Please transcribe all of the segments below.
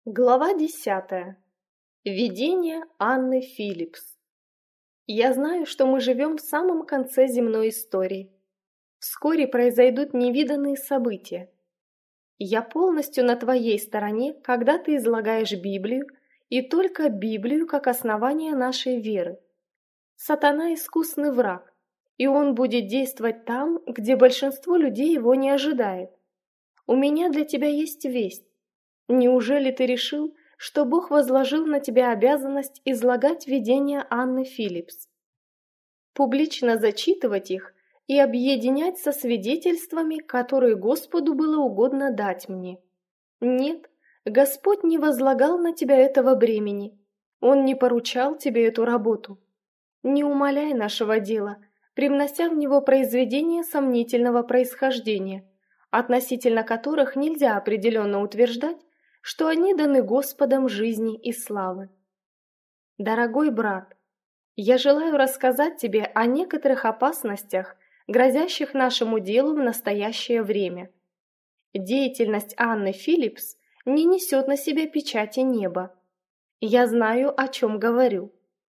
Глава 10. Видение Анны Филлипс. Я знаю, что мы живем в самом конце земной истории. Вскоре произойдут невиданные события. Я полностью на твоей стороне, когда ты излагаешь Библию, и только Библию как основание нашей веры. Сатана – искусный враг, и он будет действовать там, где большинство людей его не ожидает. У меня для тебя есть весть. Неужели ты решил, что Бог возложил на тебя обязанность излагать видения Анны Филлипс? Публично зачитывать их и объединять со свидетельствами, которые Господу было угодно дать мне? Нет, Господь не возлагал на тебя этого бремени. Он не поручал тебе эту работу. Не умаляй нашего дела, привнося в него произведения сомнительного происхождения, относительно которых нельзя определенно утверждать, что они даны Господом жизни и славы. Дорогой брат, я желаю рассказать тебе о некоторых опасностях, грозящих нашему делу в настоящее время. Деятельность Анны Филлипс не несет на себе печати неба. Я знаю, о чем говорю.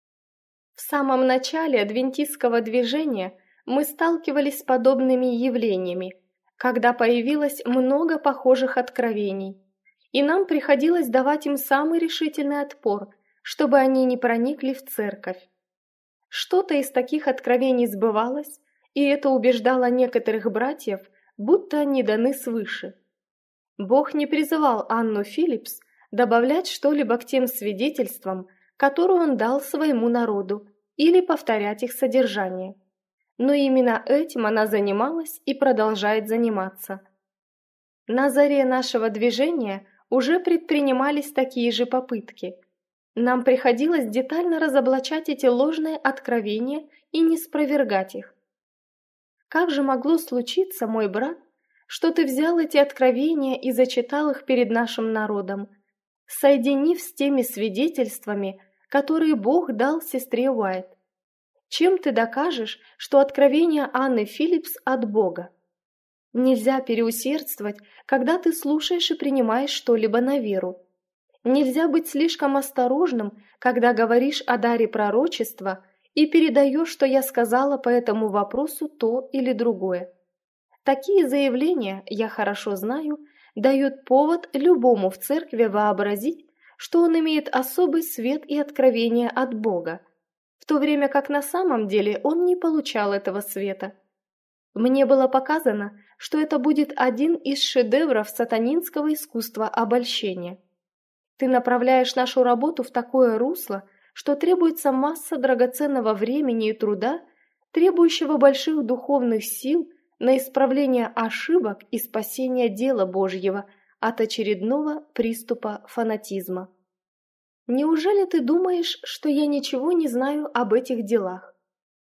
В самом начале адвентистского движения мы сталкивались с подобными явлениями, когда появилось много похожих откровений, и нам приходилось давать им самый решительный отпор, чтобы они не проникли в церковь. Что-то из таких откровений сбывалось, и это убеждало некоторых братьев, будто они даны свыше. Бог не призывал Анну Филлипс добавлять что-либо к тем свидетельствам, которые Он дал своему народу, или повторять их содержание. Но именно этим она занималась и продолжает заниматься. На заре нашего движения уже предпринимались такие же попытки. Нам приходилось детально разоблачать эти ложные откровения и не спровергать их. Как же могло случиться, мой брат, что ты взял эти откровения и зачитал их перед нашим народом, соединив с теми свидетельствами, которые Бог дал сестре Уайт? Чем ты докажешь, что откровение Анны Филлипс от Бога? Нельзя переусердствовать, когда ты слушаешь и принимаешь что-либо на веру. Нельзя быть слишком осторожным, когда говоришь о даре пророчества и передаешь, что я сказала по этому вопросу то или другое. Такие заявления, я хорошо знаю, дают повод любому в церкви вообразить, что он имеет особый свет и откровение от Бога, в то время как на самом деле он не получал этого света. Мне было показано, что это будет один из шедевров сатанинского искусства обольщения. Ты направляешь нашу работу в такое русло, что требуется масса драгоценного времени и труда, требующего больших духовных сил на исправление ошибок и спасение дела Божьего от очередного приступа фанатизма. Неужели ты думаешь, что я ничего не знаю об этих делах?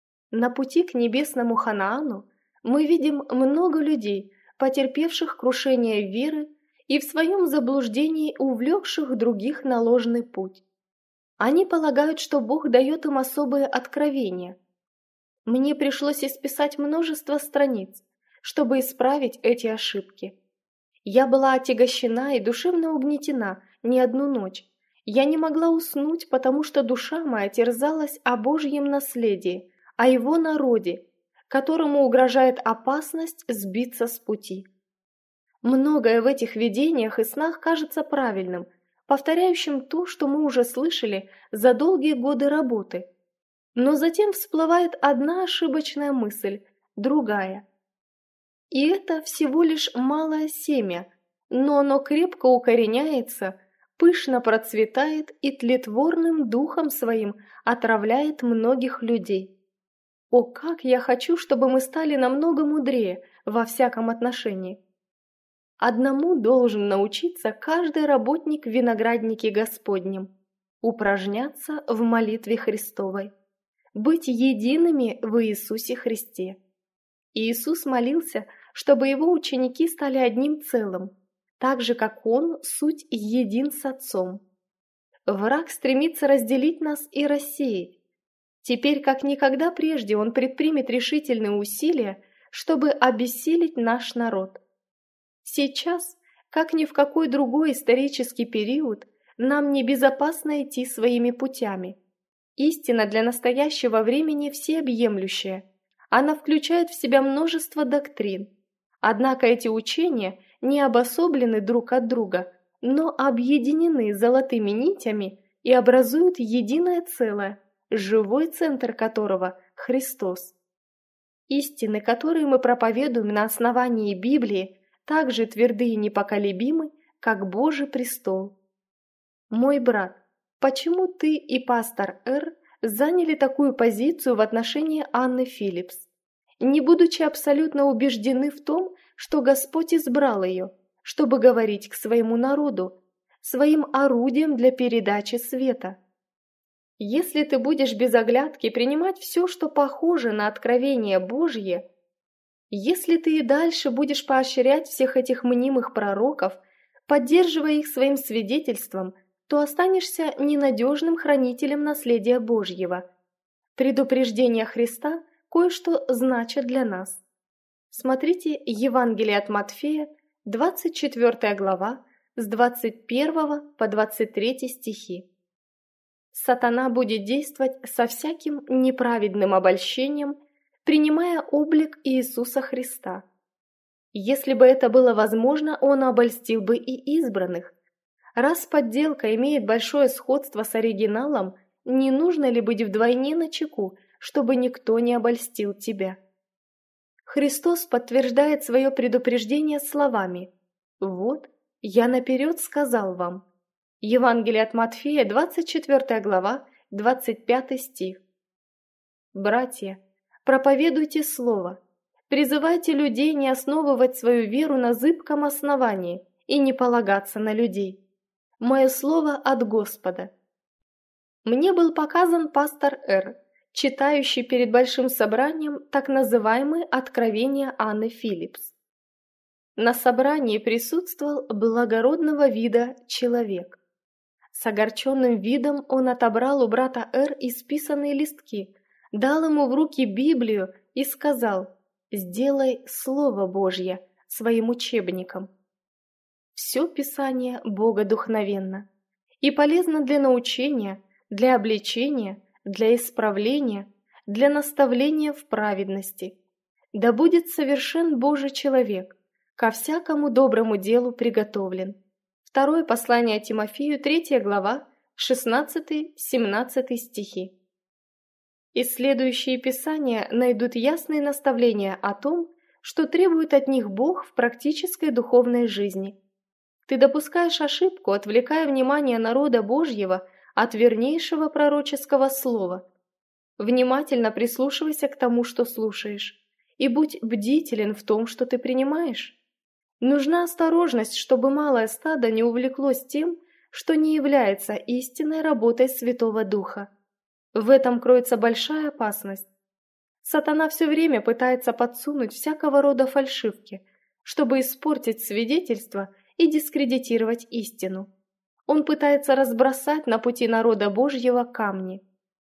На пути к небесному Ханаану мы видим много людей, потерпевших крушение веры и в своем заблуждении увлекших других на ложный путь. Они полагают, что Бог дает им особые откровения. Мне пришлось исписать множество страниц, чтобы исправить эти ошибки. Я была отягощена и душевно угнетена не одну ночь. Я не могла уснуть, потому что душа моя терзалась о Божьем наследии, о Его народе, которому угрожает опасность сбиться с пути. Многое в этих видениях и снах кажется правильным, повторяющим то, что мы уже слышали за долгие годы работы. Но затем всплывает одна ошибочная мысль, другая. И это всего лишь малое семя, но оно крепко укореняется, пышно процветает и тлетворным духом своим отравляет многих людей. О, как я хочу, чтобы мы стали намного мудрее во всяком отношении. Одному должен научиться каждый работник в винограднике Господнем – упражняться в молитве Христовой, быть едиными в Иисусе Христе. Иисус молился, чтобы его ученики стали одним целым, так же, как Он суть един с Отцом. Враг стремится разделить нас и рассеять. Теперь, как никогда прежде, он предпримет решительные усилия, чтобы обессилить наш народ. Сейчас, как ни в какой другой исторический период, нам небезопасно идти своими путями. Истина для настоящего времени всеобъемлющая. Она включает в себя множество доктрин. Однако эти учения не обособлены друг от друга, но объединены золотыми нитями и образуют единое целое, живой центр которого – Христос. Истины, которые мы проповедуем на основании Библии, так же тверды и непоколебимы, как Божий престол. Мой брат, почему ты и пастор Р. заняли такую позицию в отношении Анны Филлипс, не будучи абсолютно убеждены в том, что Господь избрал ее, чтобы говорить к своему народу, своим орудием для передачи света? Если ты будешь без оглядки принимать все, что похоже на откровение Божье, если ты и дальше будешь поощрять всех этих мнимых пророков, поддерживая их своим свидетельством, то останешься ненадежным хранителем наследия Божьего. Предупреждения Христа кое-что значат для нас. Смотрите Евангелие от Матфея, 24 глава, с 21 по 23 стихи. Сатана будет действовать со всяким неправедным обольщением, принимая облик Иисуса Христа. Если бы это было возможно, он обольстил бы и избранных. Раз подделка имеет большое сходство с оригиналом, не нужно ли быть вдвойне начеку, чтобы никто не обольстил тебя? Христос подтверждает свое предупреждение словами: «Вот, я наперед сказал вам». Евангелие от Матфея, 24 глава, 25 стих. Братья, проповедуйте слово, призывайте людей не основывать свою веру на зыбком основании и не полагаться на людей. Мое слово от Господа. Мне был показан пастор Р., читающий перед большим собранием так называемые «Откровения Анны Филлипс». На собрании присутствовал благородного вида человек. С огорченным видом он отобрал у брата Р. исписанные листки, дал ему в руки Библию и сказал: «Сделай Слово Божье своим учебником». Все Писание богодухновенно и полезно для научения, для обличения, для исправления, для наставления в праведности. Да будет совершен Божий человек, ко всякому доброму делу приготовлен. Второе послание Тимофею, 3 глава, 16-17 стихи. Исследующие Писания найдут ясные наставления о том, что требует от них Бог в практической духовной жизни. Ты допускаешь ошибку, отвлекая внимание народа Божьего от вернейшего пророческого слова. Внимательно прислушивайся к тому, что слушаешь, и будь бдителен в том, что ты принимаешь. Нужна осторожность, чтобы малое стадо не увлеклось тем, что не является истинной работой Святого Духа. В этом кроется большая опасность. Сатана все время пытается подсунуть всякого рода фальшивки, чтобы испортить свидетельство и дискредитировать истину. Он пытается разбросать на пути народа Божьего камни.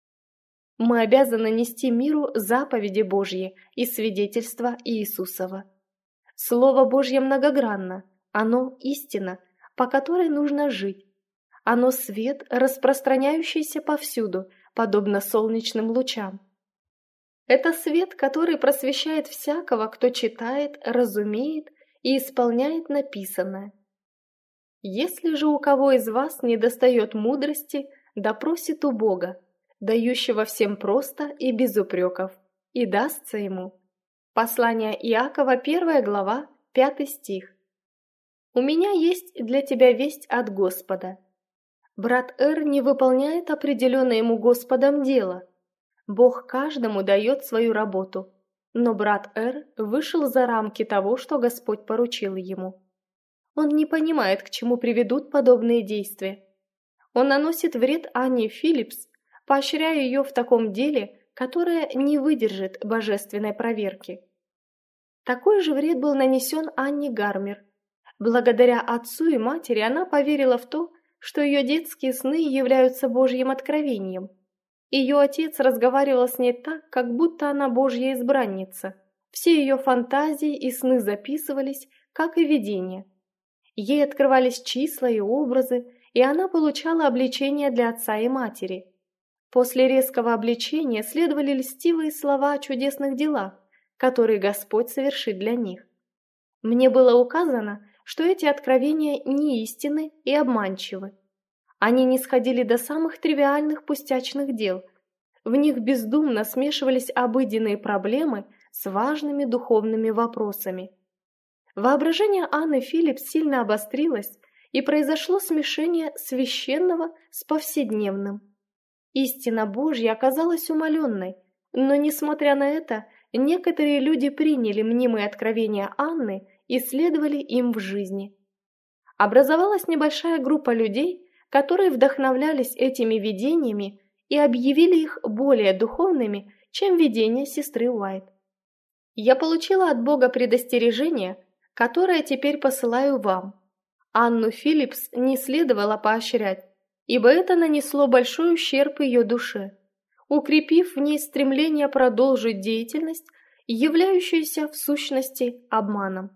Мы обязаны нести миру заповеди Божьи и свидетельства Иисусова. Слово Божье многогранно, оно истина, по которой нужно жить. Оно свет, распространяющийся повсюду, подобно солнечным лучам. Это свет, который просвещает всякого, кто читает, разумеет и исполняет написанное. Если же у кого из вас недостает мудрости, да просит у Бога, дающего всем просто и без упреков, и дастся ему. Послание Иакова, 1 глава, 5 стих. У меня есть для тебя весть от Господа. Брат Р. не выполняет определенное ему Господом дело. Бог каждому дает свою работу, но брат Р. вышел за рамки того, что Господь поручил ему. Он не понимает, к чему приведут подобные действия. Он наносит вред Анне Филлипс, поощряя ее в таком деле, которое не выдержит божественной проверки. Такой же вред был нанесен Анне Гармер. Благодаря отцу и матери она поверила в то, что ее детские сны являются Божьим откровением. Ее отец разговаривал с ней так, как будто она Божья избранница. Все ее фантазии и сны записывались, как и видения. Ей открывались числа и образы, и она получала обличение для отца и матери. После резкого обличения следовали льстивые слова о чудесных делах, которые Господь совершит для них. Мне было указано, что эти откровения неистинны и обманчивы. Они нисходили до самых тривиальных пустячных дел. В них бездумно смешивались обыденные проблемы с важными духовными вопросами. Воображение Анны Филлипс сильно обострилось, и произошло смешение священного с повседневным. Истина Божья оказалась умаленной, но, несмотря на это, некоторые люди приняли мнимые откровения Анны и следовали им в жизни. Образовалась небольшая группа людей, которые вдохновлялись этими видениями и объявили их более духовными, чем видения сестры Уайт. Я получила от Бога предостережение, которое теперь посылаю вам. Анну Филлипс не следовало поощрять, ибо это нанесло большой ущерб ее душе, укрепив в ней стремление продолжить деятельность, являющуюся в сущности обманом.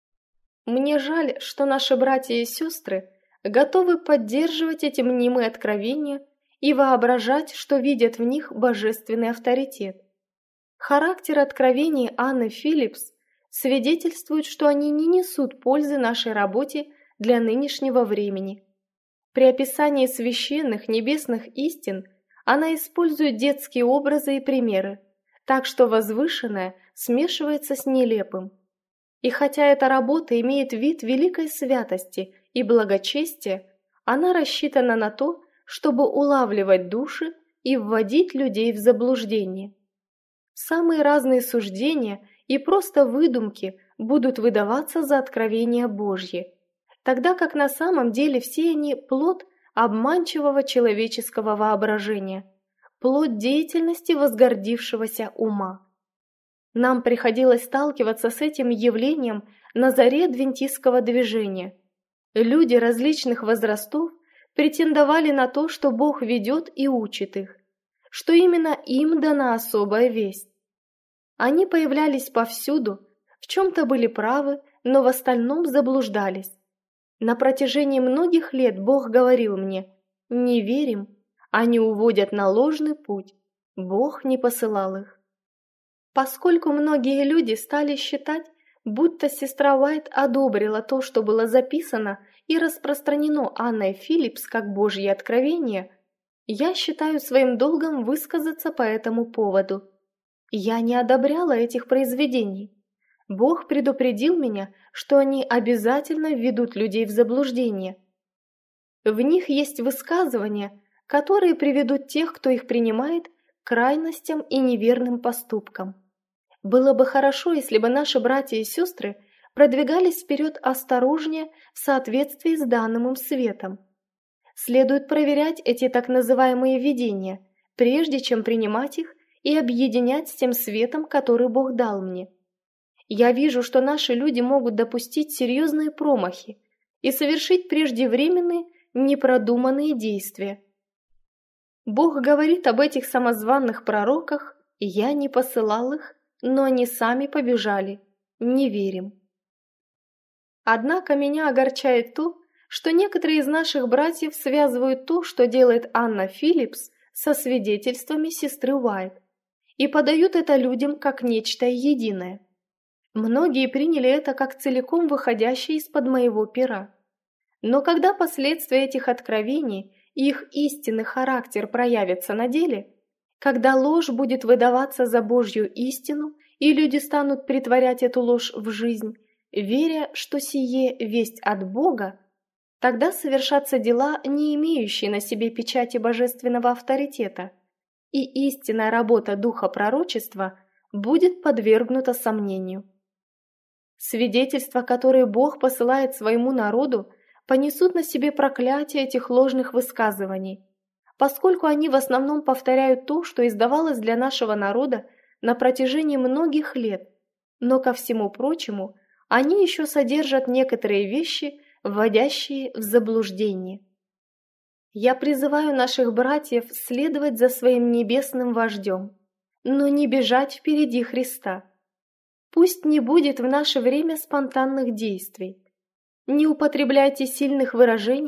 Мне жаль, что наши братья и сестры готовы поддерживать эти мнимые откровения и воображать, что видят в них божественный авторитет. Характер откровений Анны Филлипс свидетельствует, что они не несут пользы нашей работе для нынешнего времени. При описании священных небесных истин она использует детские образы и примеры, так что возвышенное смешивается с нелепым. И хотя эта работа имеет вид великой святости и благочестия, она рассчитана на то, чтобы улавливать души и вводить людей в заблуждение. Самые разные суждения и просто выдумки будут выдаваться за откровения Божьи, тогда как на самом деле все они плод обманчивого человеческого воображения, плод деятельности возгордившегося ума. Нам приходилось сталкиваться с этим явлением на заре адвентистского движения. Люди различных возрастов претендовали на то, что Бог ведет и учит их, что именно им дана особая весть. Они появлялись повсюду, в чем-то были правы, но в остальном заблуждались. На протяжении многих лет Бог говорил мне: «Не верим, они уводят на ложный путь, Бог не посылал их». Поскольку многие люди стали считать, будто сестра Уайт одобрила то, что было записано и распространено Анной Филлипс как Божье откровение, я считаю своим долгом высказаться по этому поводу. Я не одобряла этих произведений. Бог предупредил меня, что они обязательно введут людей в заблуждение. В них есть высказывания, которые приведут тех, кто их принимает, к крайностям и неверным поступкам. Было бы хорошо, если бы наши братья и сестры продвигались вперед осторожнее в соответствии с данным им светом. Следует проверять эти так называемые видения, прежде чем принимать их и объединять с тем светом, который Бог дал мне. Я вижу, что наши люди могут допустить серьезные промахи и совершить преждевременные, непродуманные действия. Бог говорит об этих самозванных пророках, и я не посылал их, но они сами побежали. Не верим. Однако меня огорчает то, что некоторые из наших братьев связывают то, что делает Анна Филлипс, со свидетельствами сестры Уайт, и подают это людям как нечто единое. Многие приняли это как целиком выходящее из-под моего пера. Но когда последствия этих откровений и их истинный характер проявятся на деле, когда ложь будет выдаваться за Божью истину, и люди станут притворять эту ложь в жизнь, веря, что сие весть от Бога, тогда совершатся дела, не имеющие на себе печати божественного авторитета, и истинная работа духа пророчества будет подвергнута сомнению. Свидетельства, которые Бог посылает своему народу, понесут на себе проклятие этих ложных высказываний, поскольку они в основном повторяют то, что издавалось для нашего народа на протяжении многих лет, но ко всему прочему они еще содержат некоторые вещи, вводящие в заблуждение. Я призываю наших братьев следовать за своим небесным вождем, но не бежать впереди Христа. Пусть не будет в наше время спонтанных действий. Не употребляйте сильных выражений,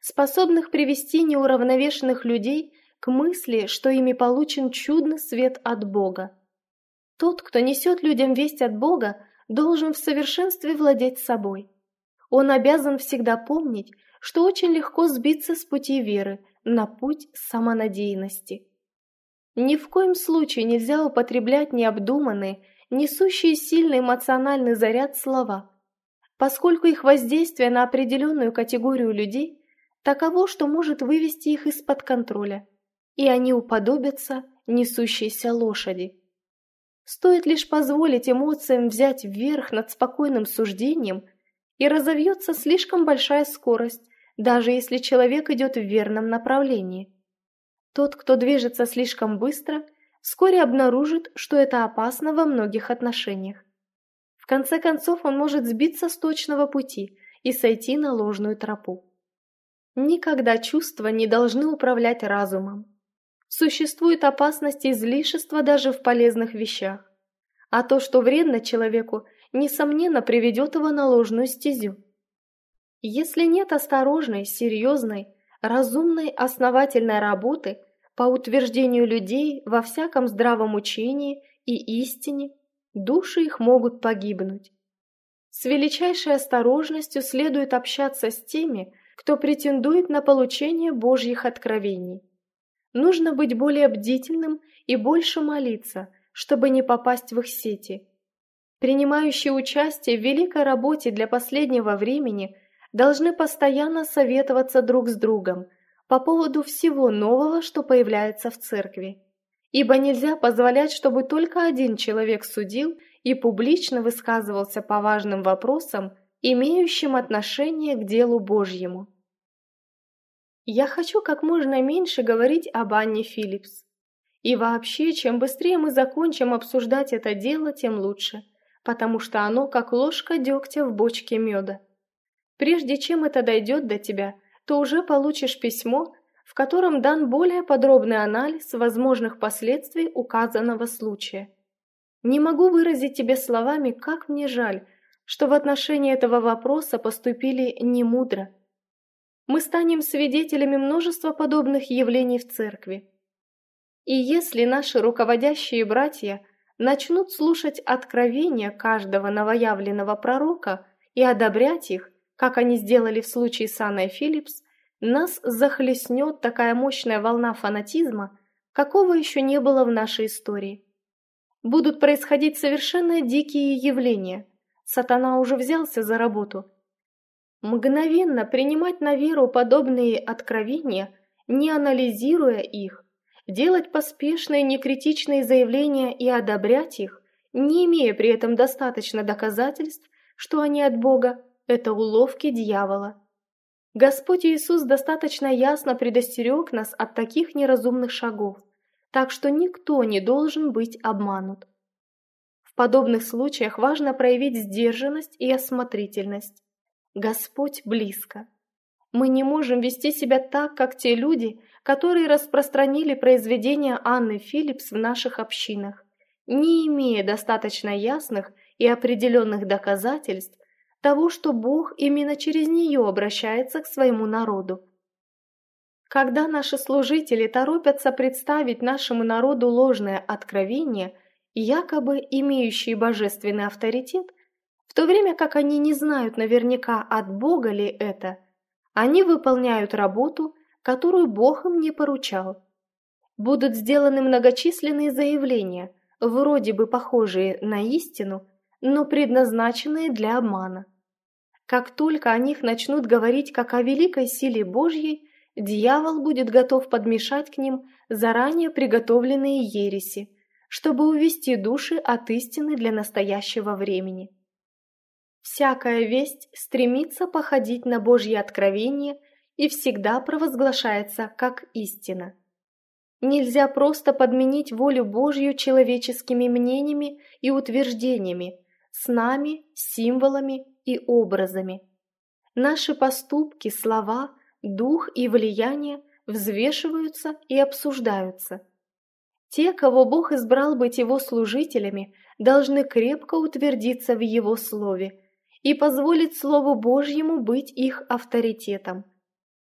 способных привести неуравновешенных людей к мысли, что ими получен чудный свет от Бога. Тот, кто несет людям весть от Бога, должен в совершенстве владеть собой. Он обязан всегда помнить, что очень легко сбиться с пути веры на путь самонадеянности. Ни в коем случае нельзя употреблять необдуманные, несущие сильный эмоциональный заряд слова, поскольку их воздействие на определенную категорию людей таково, что может вывести их из-под контроля, и они уподобятся несущейся лошади. Стоит лишь позволить эмоциям взять вверх над спокойным суждением, и разовьется слишком большая скорость, даже если человек идет в верном направлении. Тот, кто движется слишком быстро, вскоре обнаружит, что это опасно во многих отношениях. В конце концов, он может сбиться с точного пути и сойти на ложную тропу. Никогда чувства не должны управлять разумом. Существует опасность излишества даже в полезных вещах, а то, что вредно человеку, несомненно приведет его на ложную стезю. Если нет осторожной, серьезной, разумной, основательной работы по утверждению людей во всяком здравом учении и истине, души их могут погибнуть. С величайшей осторожностью следует общаться с теми, кто претендует на получение Божьих откровений. Нужно быть более бдительным и больше молиться, чтобы не попасть в их сети. Принимающие участие в великой работе для последнего времени должны постоянно советоваться друг с другом по поводу всего нового, что появляется в церкви. Ибо нельзя позволять, чтобы только один человек судил и публично высказывался по важным вопросам, имеющим отношение к делу Божьему. Я хочу как можно меньше говорить об Анне Филлипс. И вообще, чем быстрее мы закончим обсуждать это дело, тем лучше, потому что оно как ложка дегтя в бочке меда. Прежде чем это дойдет до тебя, то уже получишь письмо, в котором дан более подробный анализ возможных последствий указанного случая. Не могу выразить тебе словами, как мне жаль, что в отношении этого вопроса поступили немудро. Мы станем свидетелями множества подобных явлений в церкви. И если наши руководящие братья начнут слушать откровения каждого новоявленного пророка и одобрять их, как они сделали в случае с Анной Филлипс, нас захлестнет такая мощная волна фанатизма, какого еще не было в нашей истории. Будут происходить совершенно дикие явления. Сатана уже взялся за работу. Мгновенно принимать на веру подобные откровения, не анализируя их, делать поспешные, некритичные заявления и одобрять их, не имея при этом достаточно доказательств, что они от Бога, это уловки дьявола. Господь Иисус достаточно ясно предостерег нас от таких неразумных шагов, так что никто не должен быть обманут. В подобных случаях важно проявить сдержанность и осмотрительность. Господь близко. Мы не можем вести себя так, как те люди, которые распространили произведения Анны Филлипс в наших общинах, не имея достаточно ясных и определенных доказательств того, что Бог именно через нее обращается к своему народу. Когда наши служители торопятся представить нашему народу ложное откровение, якобы имеющие божественный авторитет, в то время как они не знают наверняка, от Бога ли это, они выполняют работу, которую Бог им не поручал. Будут сделаны многочисленные заявления, вроде бы похожие на истину, но предназначенные для обмана. Как только о них начнут говорить как о великой силе Божьей, дьявол будет готов подмешать к ним заранее приготовленные ереси, чтобы увести души от истины для настоящего времени. Всякая весть стремится походить на Божье откровение и всегда провозглашается как истина. Нельзя просто подменить волю Божью человеческими мнениями и утверждениями, снами, символами и образами. Наши поступки, слова, дух и влияние взвешиваются и обсуждаются. Те, кого Бог избрал быть Его служителями, должны крепко утвердиться в Его Слове и позволить Слову Божьему быть их авторитетом.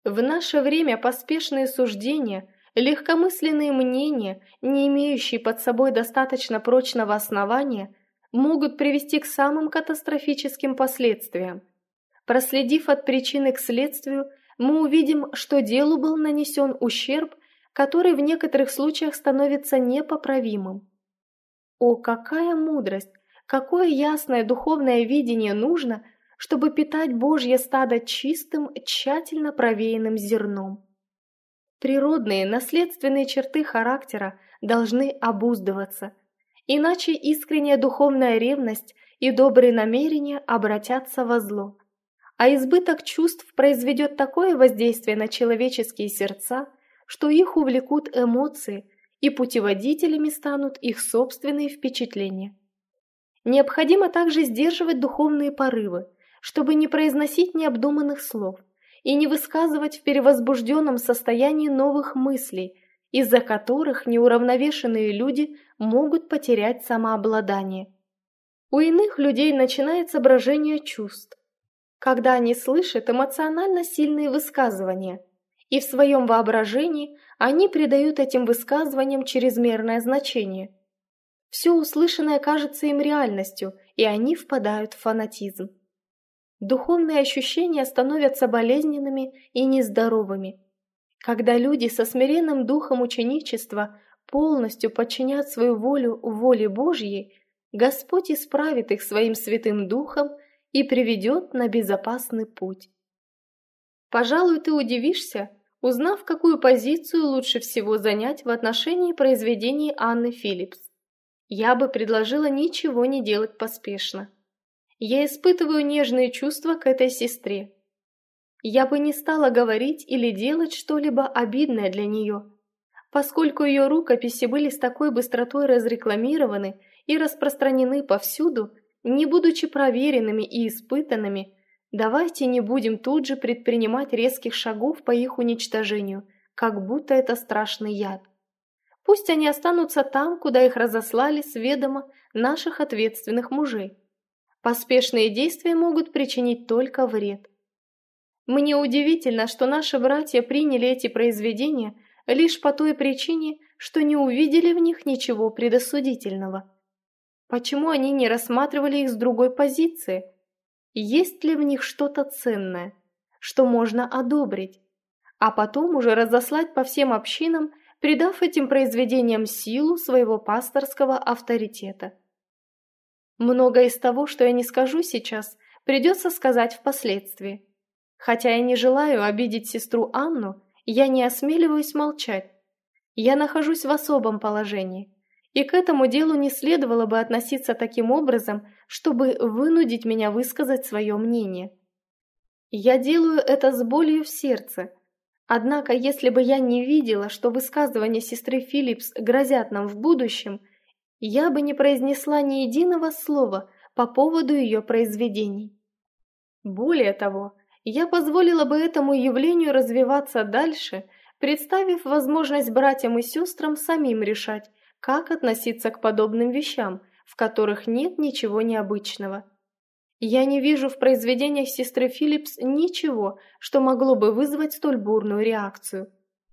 В наше время поспешные суждения, легкомысленные мнения, не имеющие под собой достаточно прочного основания, могут привести к самым катастрофическим последствиям. Проследив от причины к следствию, мы увидим, что делу был нанесен ущерб, который в некоторых случаях становится непоправимым. О, какая мудрость, какое ясное духовное видение нужно, чтобы питать Божье стадо чистым, тщательно провеянным зерном. Природные, наследственные черты характера должны обуздываться, иначе искренняя духовная ревность и добрые намерения обратятся во зло, а избыток чувств произведет такое воздействие на человеческие сердца, что их увлекут эмоции, и путеводителями станут их собственные впечатления. Необходимо также сдерживать духовные порывы, чтобы не произносить необдуманных слов и не высказывать в перевозбужденном состоянии новых мыслей, из-за которых неуравновешенные люди могут потерять самообладание. У иных людей начинается брожение чувств, когда они слышат эмоционально сильные высказывания, и в своем воображении они придают этим высказываниям чрезмерное значение. Все услышанное кажется им реальностью, и они впадают в фанатизм. Духовные ощущения становятся болезненными и нездоровыми. Когда люди со смиренным духом ученичества полностью подчинят свою волю воле Божьей, Господь исправит их своим Святым Духом и приведет на безопасный путь. Пожалуй, ты удивишься, узнав, какую позицию лучше всего занять в отношении произведений Анны Филлипс. Я бы предложила ничего не делать поспешно. Я испытываю нежные чувства к этой сестре. Я бы не стала говорить или делать что-либо обидное для нее, поскольку ее рукописи были с такой быстротой разрекламированы и распространены повсюду, не будучи проверенными и испытанными. Давайте не будем тут же предпринимать резких шагов по их уничтожению, как будто это страшный яд. Пусть они останутся там, куда их разослали с ведома наших ответственных мужей. Поспешные действия могут причинить только вред. Мне удивительно, что наши братья приняли эти произведения лишь по той причине, что не увидели в них ничего предосудительного. Почему они не рассматривали их с другой позиции? Есть ли в них что-то ценное, что можно одобрить, а потом уже разослать по всем общинам, придав этим произведениям силу своего пасторского авторитета? Многое из того, что я не скажу сейчас, придется сказать впоследствии. Хотя я не желаю обидеть сестру Анну, я не осмеливаюсь молчать. Я нахожусь в особом положении, и к этому делу не следовало бы относиться таким образом, чтобы вынудить меня высказать свое мнение. Я делаю это с болью в сердце. Однако, если бы я не видела, что высказывания сестры Филлипс грозят нам в будущем, я бы не произнесла ни единого слова по поводу ее произведений. Более того, я позволила бы этому явлению развиваться дальше, представив возможность братьям и сестрам самим решать, как относиться к подобным вещам, в которых нет ничего необычного. Я не вижу в произведениях сестры Филлипс ничего, что могло бы вызвать столь бурную реакцию.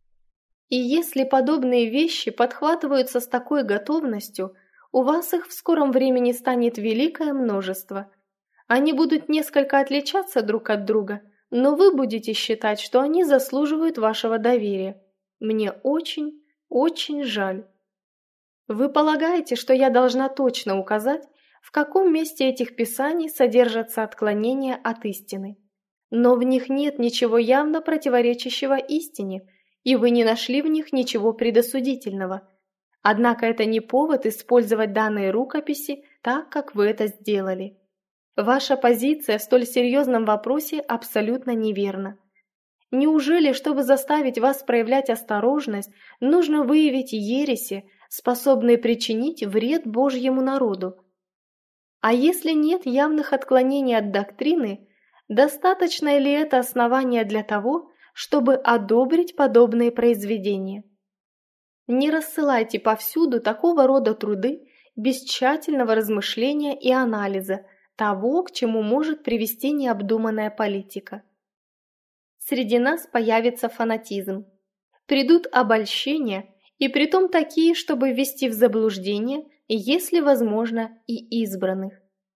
И если подобные вещи подхватываются с такой готовностью, у вас их в скором времени станет великое множество. Они будут несколько отличаться друг от друга, но вы будете считать, что они заслуживают вашего доверия. Мне очень, очень жаль. Вы полагаете, что я должна точно указать, в каком месте этих писаний содержатся отклонения от истины. Но в них нет ничего явно противоречащего истине, и вы не нашли в них ничего предосудительного. Однако это не повод использовать данные рукописи так, как вы это сделали. Ваша позиция в столь серьезном вопросе абсолютно неверна. Неужели, чтобы заставить вас проявлять осторожность, нужно выявить ереси, способные причинить вред Божьему народу? А если нет явных отклонений от доктрины, достаточно ли это основание для того, чтобы одобрить подобные произведения? Не рассылайте повсюду такого рода труды без тщательного размышления и анализа того, к чему может привести необдуманная политика. среди нас появится фанатизм. Придут обольщения, и притом такие, чтобы ввести в заблуждение, если возможно, и избранных.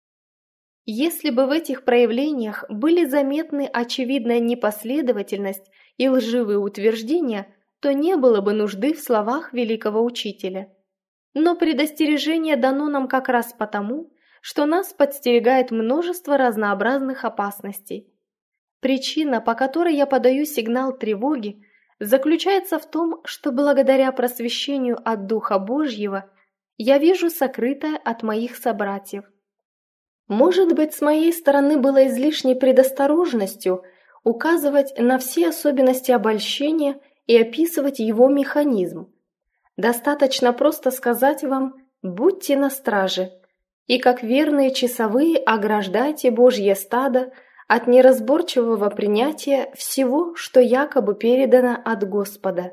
Если бы в этих проявлениях были заметны очевидная непоследовательность и лживые утверждения, то не было бы нужды в словах великого учителя. Но предостережение дано нам как раз потому, что нас подстерегает множество разнообразных опасностей. Причина, по которой я подаю сигнал тревоги, заключается в том, что благодаря просвещению от Духа Божьего я вижу сокрытое от моих собратьев. Может быть, с моей стороны было излишней предосторожностью указывать на все особенности обольщения и описывать его механизм. Достаточно просто сказать вам «будьте на страже», и как верные часовые ограждайте Божье стадо от неразборчивого принятия всего, что якобы передано от Господа.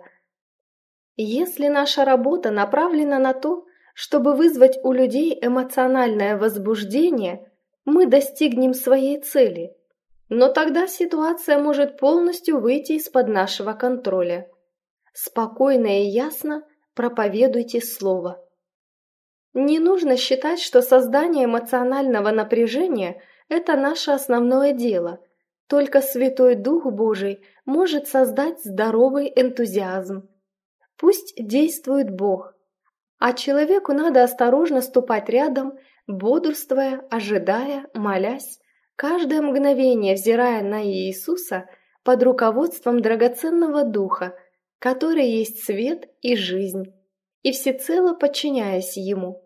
Если наша работа направлена на то, чтобы вызвать у людей эмоциональное возбуждение, мы достигнем своей цели. Но тогда ситуация может полностью выйти из-под нашего контроля. Спокойно и ясно проповедуйте Слово. Не нужно считать, что создание эмоционального напряжения – это наше основное дело. Только Святой Дух Божий может создать здоровый энтузиазм. Пусть действует Бог. А человеку надо осторожно ступать рядом, бодрствуя, ожидая, молясь, каждое мгновение взирая на Иисуса под руководством драгоценного Духа, который есть свет и жизнь, и всецело подчиняясь Ему.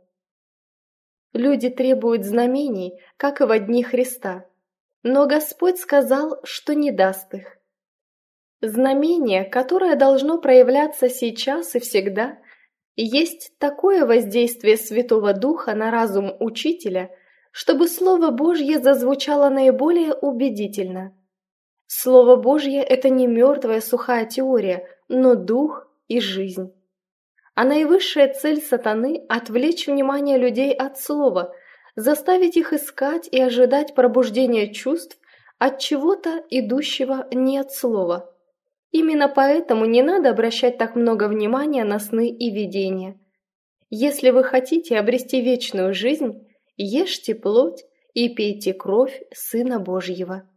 Люди требуют знамений, как и во дни Христа, но Господь сказал, что не даст их. Знамение, которое должно проявляться сейчас и всегда, есть такое воздействие Святого Духа на разум учителя, чтобы Слово Божье зазвучало наиболее убедительно. Слово Божье – это не мертвая сухая теория, но дух и жизнь. А наивысшая цель сатаны – отвлечь внимание людей от Слова, заставить их искать и ожидать пробуждения чувств от чего-то, идущего не от Слова. Именно поэтому не надо обращать так много внимания на сны и видения. Если вы хотите обрести вечную жизнь, ешьте плоть и пейте кровь Сына Божьего.